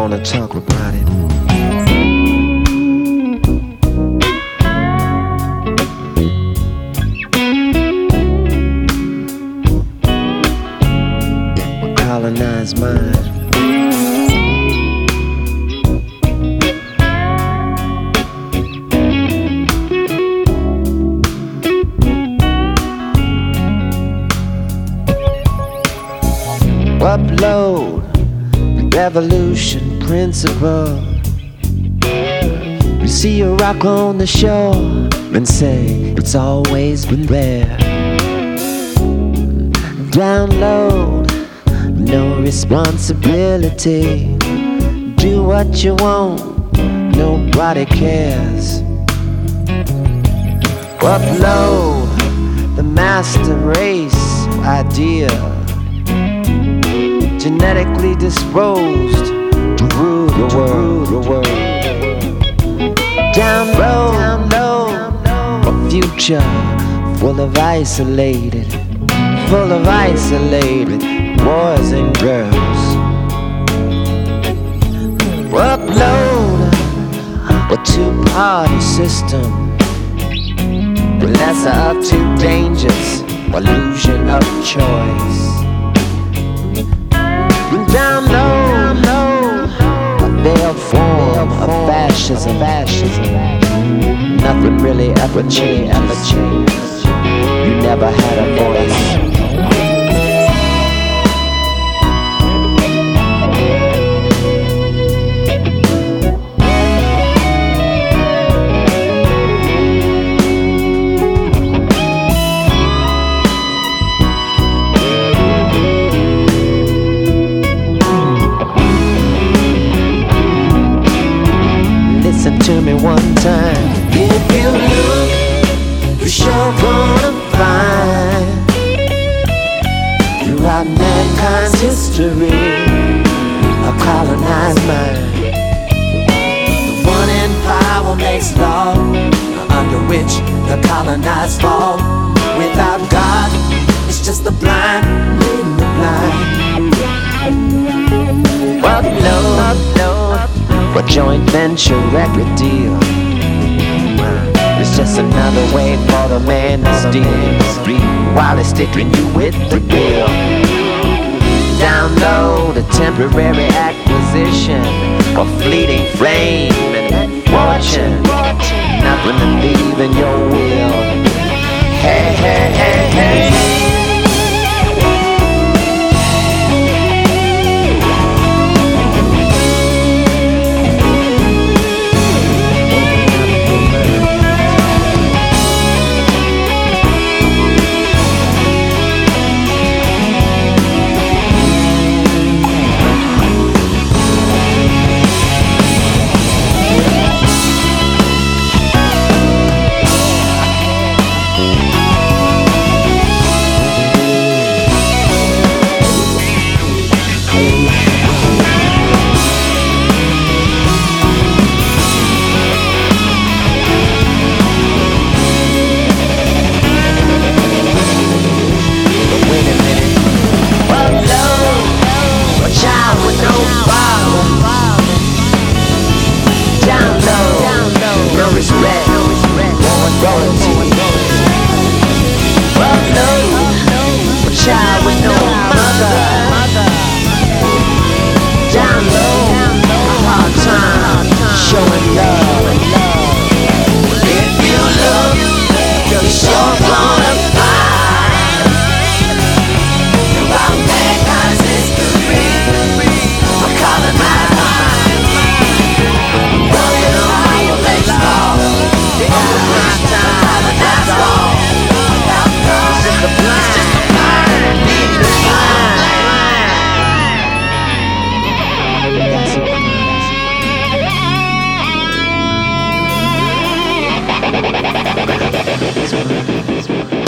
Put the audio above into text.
wanna talk about it. Colonized mind. Upload the revolution principle. You see a rock on the shore and say it's always been there. Download, no responsibility. Do what you want, nobody cares. Upload the master race idea, genetically disposed to rule the world. Download a future full of isolated boys and girls. Upload a two-party system, the lesser of two dangers, illusion of choice. Download a veiled form of fascism. Nothing really ever changed. You never had a voice. Listen to me one time. If you look, you're sure gonna find throughout mankind's history a colonized mind. The one in power makes law, under which the colonized fall. Without God, it's just the blind leading the blind. Upload a joint venture record deal. It's just another way for the man to steal while he's sticking you with the bill. Download a temporary acquisition for fleeting fame and fortune. Nothing to be